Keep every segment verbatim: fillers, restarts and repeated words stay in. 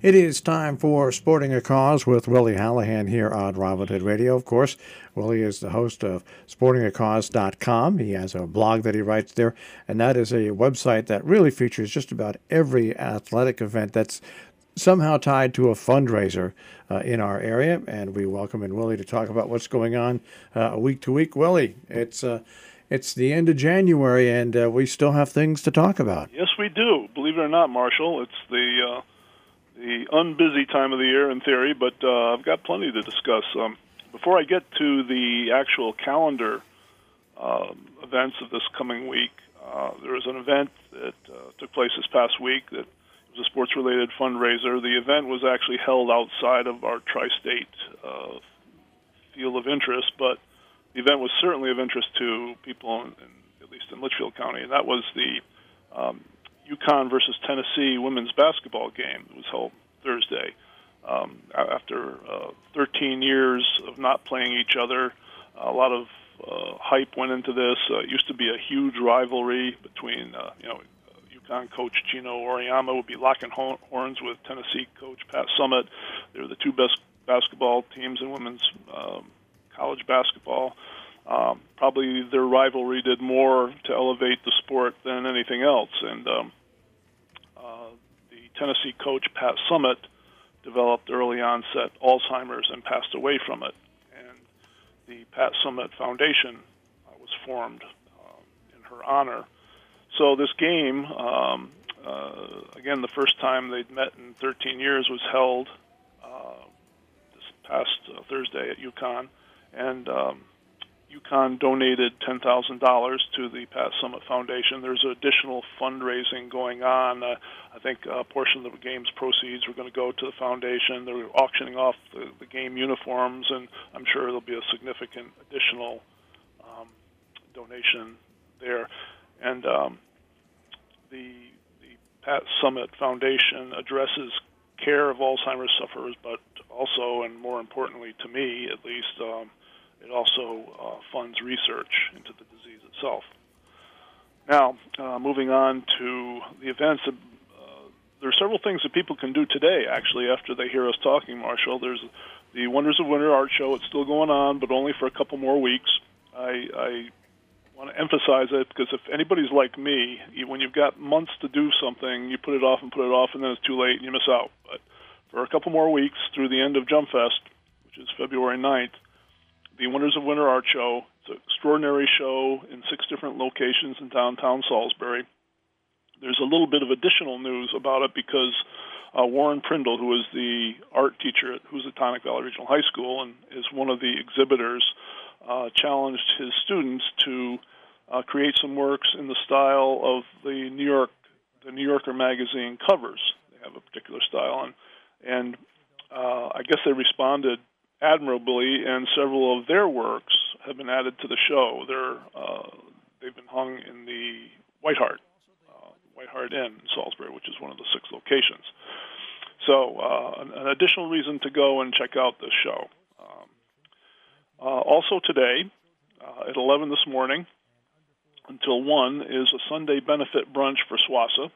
It is time for Sporting a Cause with Willie Hallahan here on Robin Hood Radio. Of course, Willie is the host of sporting a cause dot com. He has a blog that he writes there, and that is a website that really features just about every athletic event that's somehow tied to a fundraiser uh, in our area. And we welcome in Willie to talk about what's going on uh, week to week. Willie, it's uh, it's the end of January, and uh, we still have things to talk about. Yes, we do. Believe it or not, Marshall, it's the uh, the unbusy time of the year in theory, but uh, I've got plenty to discuss. Um, before I get to the actual calendar uh, events of this coming week, uh, there was an event that uh, took place this past week that was a sports-related fundraiser. The event was actually held outside of our tri-state uh, field of interest, but the event was certainly of interest to people, in, in, at least in Litchfield County, and that was the um, UConn versus Tennessee women's basketball game. It was held Thursday. Um, after uh, thirteen years of not playing each other, a lot of uh, hype went into this. Uh, it used to be a huge rivalry between, uh, you know, UConn coach Gino Auriemma would be locking horns with Tennessee coach Pat Summitt. They were the two best basketball teams in women's um, college basketball. Um, probably their rivalry did more to elevate the sport than anything else. And um, uh, the Tennessee coach, Pat Summitt, developed early onset Alzheimer's and passed away from it. And the Pat Summitt Foundation uh, was formed um, in her honor. So this game, um, uh, again, the first time they'd met in thirteen years was held uh, this past uh, Thursday at UConn. And um, UConn donated ten thousand dollars to the Pat Summitt Foundation. There's additional fundraising going on. Uh, I think a portion of the game's proceeds were going to go to the foundation. They're auctioning off the, the game uniforms, and I'm sure there'll be a significant additional um, donation there. And um, the, the Pat Summitt Foundation addresses care of Alzheimer's sufferers, but also, and more importantly to me at least, um, it also uh, funds research into the disease itself. Now, uh, moving on to the events, uh, there are several things that people can do today, actually, after they hear us talking, Marshall. There's the Wonders of Winter art show. It's still going on, but only for a couple more weeks. I, I want to emphasize it because if anybody's like me, you, when you've got months to do something, you put it off and put it off, and then it's too late and you miss out. But for a couple more weeks through the end of Jump Fest, which is February ninth, the Wonders of Winter Art Show. It's an extraordinary show in six different locations in downtown Salisbury. There's a little bit of additional news about it because uh, Warren Prindle, who is the art teacher at Housatonic Valley Regional High School and is one of the exhibitors, uh, challenged his students to uh, create some works in the style of the New York, the New Yorker magazine covers. They have a particular style, and and uh, I guess they responded admirably, and several of their works have been added to the show. They're uh, they've been hung in the White Hart, uh, White Hart Inn in Salisbury, which is one of the six locations. So uh, an, an additional reason to go and check out this show. Um, uh, also today, uh, at eleven this morning until one, is a Sunday benefit brunch for SWASA.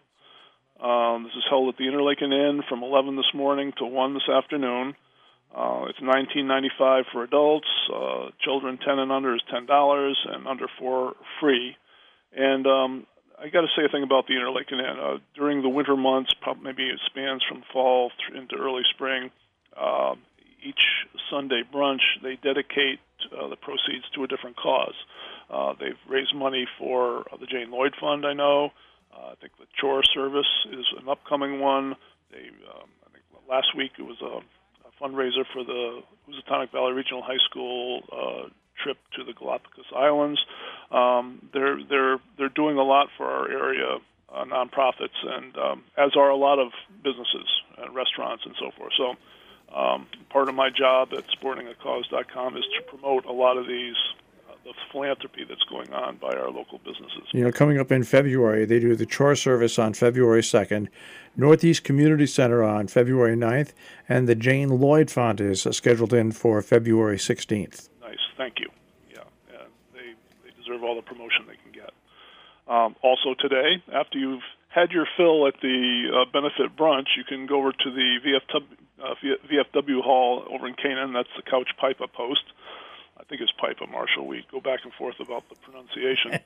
Um, this is held at the Interlaken Inn from eleven this morning to one this afternoon. Uh, it's nineteen ninety-five for adults. Uh, children ten and under is ten dollars, and under four free. And um, I got to say a thing about the Interlaken Inn. Uh, during the winter months, probably maybe it spans from fall th- into early spring. Uh, each Sunday brunch, they dedicate uh, the proceeds to a different cause. Uh, they've raised money for uh, the Jane Lloyd Fund. I know. Uh, I think the Chore Service is an upcoming one. They, um, I think last week it was a fundraiser for the Housatonic Valley Regional High School uh, trip to the Galapagos Islands. Um, they're they're they're doing a lot for our area uh, nonprofits, and um, as are a lot of businesses, uh, restaurants, and so forth. So, um, part of my job at sporting a cause dot com is to promote a lot of these. The philanthropy that's going on by our local businesses. You know, coming up in February, they do the Chore Service on February second, Northeast Community Center on February ninth, and the Jane Lloyd Fund is scheduled in for February sixteenth. Nice, thank you. Yeah, yeah they, they deserve all the promotion they can get. Um, also today, after you've had your fill at the uh, benefit brunch, you can go over to the V F W, uh, V F W Hall over in Canaan. That's the Couch Pipa Post. I think it's Pipa, Marshall. We go back and forth about the pronunciation.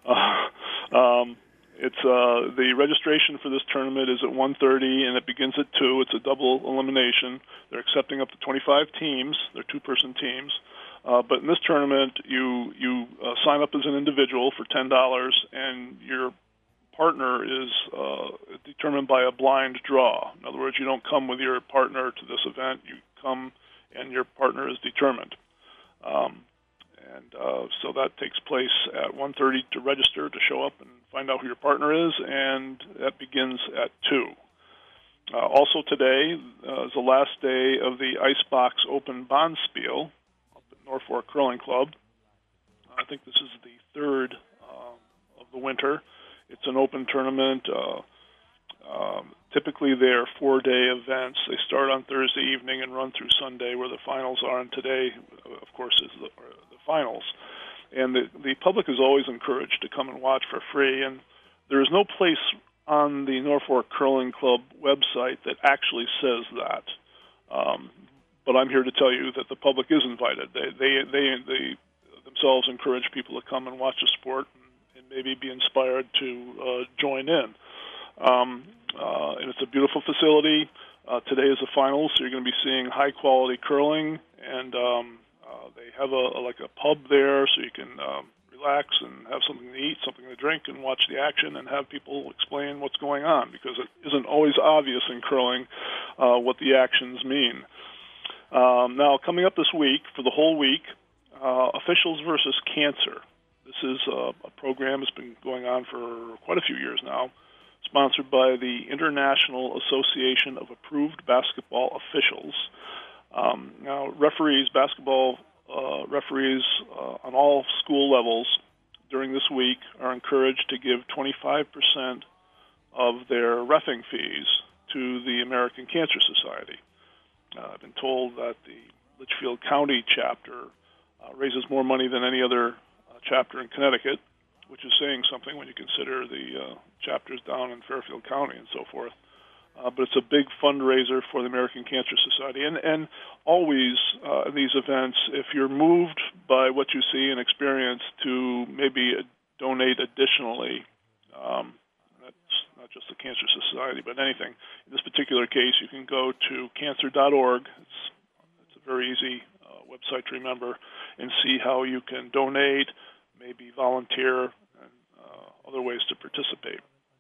uh, um, it's uh, the registration for this tournament is at one thirty, and it begins at two. It's a double elimination. They're accepting up to twenty-five teams. They're two-person teams. Uh, but in this tournament, you you uh, sign up as an individual for ten dollars, and your partner is uh, determined by a blind draw. In other words, you don't come with your partner to this event. You come, and your partner is determined. Um, and uh, so that takes place at one thirty to register, to show up and find out who your partner is, and that begins at two. Uh, also today uh, is the last day of the Icebox Open Bonspiel up at Norfolk Curling Club. I think this is the third uh, of the winter. It's an open tournament. Uh, um, typically, they're four-day events. They start on Thursday evening and run through Sunday, where the finals are. And today, of course, is the, the finals. And the, the public is always encouraged to come and watch for free. And there is no place on the Norfolk Curling Club website that actually says that. Um, but I'm here to tell you that the public is invited. They they they, they themselves encourage people to come and watch the sport and, and maybe be inspired to uh, join in. Um, uh, and it's a beautiful facility. Uh, today is the finals, so you're going to be seeing high-quality curling, and um, uh, they have a, a like a pub there, so you can um, relax and have something to eat, something to drink, and watch the action and have people explain what's going on, because it isn't always obvious in curling uh, what the actions mean. Um, now, coming up this week, for the whole week, uh, Officials versus Cancer. This is uh, a program that's been going on for quite a few years now, sponsored by the International Association of Approved Basketball Officials. Um, now, referees, basketball uh, referees uh, on all school levels during this week are encouraged to give twenty-five percent of their reffing fees to the American Cancer Society. Uh, I've been told that the Litchfield County chapter uh, raises more money than any other uh, chapter in Connecticut, which is saying something when you consider the uh, chapters down in Fairfield County and so forth. Uh, but it's a big fundraiser for the American Cancer Society. And, and always uh, in these events, if you're moved by what you see and experience to maybe donate additionally, um, that's not just the Cancer Society, but anything. In this particular case, you can go to cancer dot org. It's, it's a very easy uh, website to remember, and see how you can donate, maybe volunteer, and uh, other ways to participate.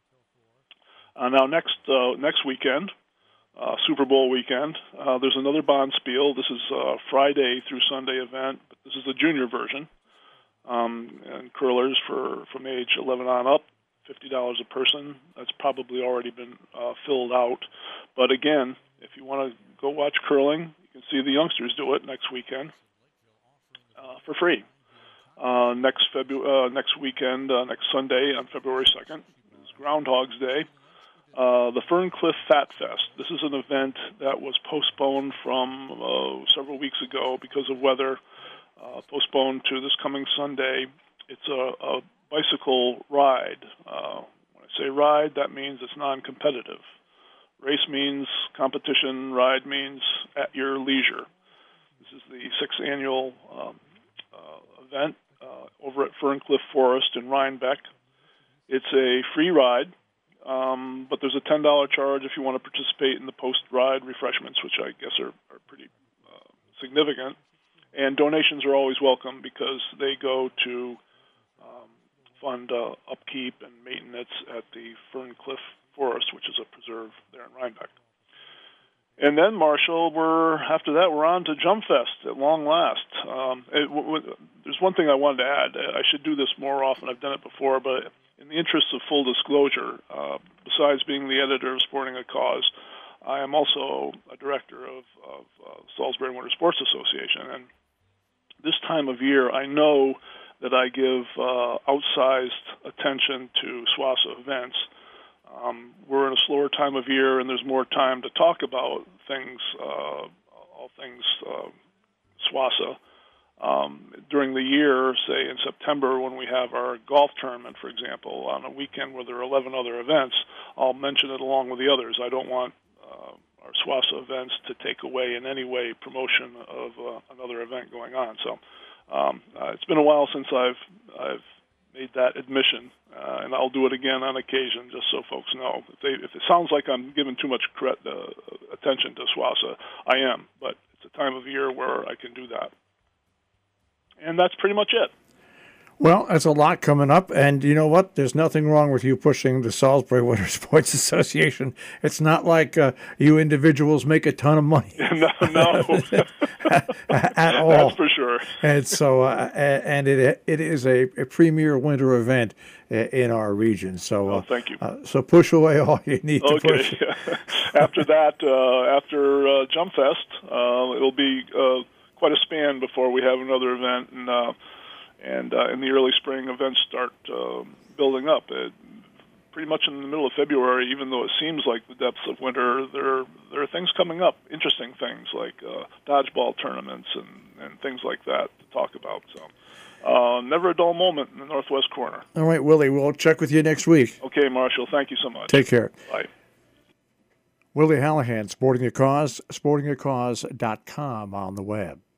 Uh, now, next uh, next weekend, uh, Super Bowl weekend, uh, there's another Bonspiel. This is a Friday through Sunday event, but this is the junior version. Um, and curlers for from age eleven on up, fifty dollars a person. That's probably already been uh, filled out. But again, if you want to go watch curling, you can see the youngsters do it next weekend uh, for free. Uh, next Febu- uh, next weekend, uh, next Sunday on February second, is Groundhog's Day. Uh, the Ferncliff Fat Fest. This is an event that was postponed from uh, several weeks ago because of weather, uh, postponed to this coming Sunday. It's a, a bicycle ride. Uh, when I say ride, that means it's non-competitive. Race means competition, ride means at your leisure. This is the sixth annual um, uh, event uh, over at Ferncliff Forest in Rhinebeck. It's a free ride. Um, but there's a ten dollars charge if you want to participate in the post-ride refreshments, which I guess are, are pretty uh, significant. And donations are always welcome because they go to um, fund uh, upkeep and maintenance at the Ferncliff Forest, which is a preserve there in Rhinebeck. And then, Marshall, we're after that, we're on to Jump Fest at long last. Um, it, w- w- there's one thing I wanted to add. I should do this more often. I've done it before, but in the interest of full disclosure, uh, besides being the editor of Sporting a Cause, I am also a director of, of uh, Salisbury Winter Sports Association. And this time of year, I know that I give uh, outsized attention to SWASA events. Um, we're in a slower time of year, and there's more time to talk about things, uh, all things uh, SWASA. Um, during the year, say in September when we have our golf tournament, for example, on a weekend where there are eleven other events, I'll mention it along with the others. I don't want uh, our SWASA events to take away in any way promotion of uh, another event going on. So um, uh, it's been a while since I've I've made that admission, uh, and I'll do it again on occasion, just so folks know. If, they, if it sounds like I'm giving too much credit, uh, attention to SWASA, I am, but it's a time of year where I can do that. And that's pretty much it. Well, there's a lot coming up, and you know what? There's nothing wrong with you pushing the Salisbury Winter Sports Association. It's not like uh, you individuals make a ton of money. no, no. At all. That's for sure. And so, uh, and it it is a, a premier winter event in our region. So, uh, oh, thank you. Uh, so push away all you need to okay. push. After that, uh, after uh, Jump Fest, uh, it'll be uh, quite a span before we have another event, and uh, and uh, in the early spring, events start uh, building up. It, pretty much in the middle of February, even though it seems like the depths of winter, there there are things coming up, interesting things like uh, dodgeball tournaments and, and things like that to talk about. So, uh, never a dull moment in the Northwest Corner. All right, Willie, we'll check with you next week. Okay, Marshall, thank you so much. Take care. Bye. Willie Hallahan, Sporting a Cause, sporting a cause dot com on the web.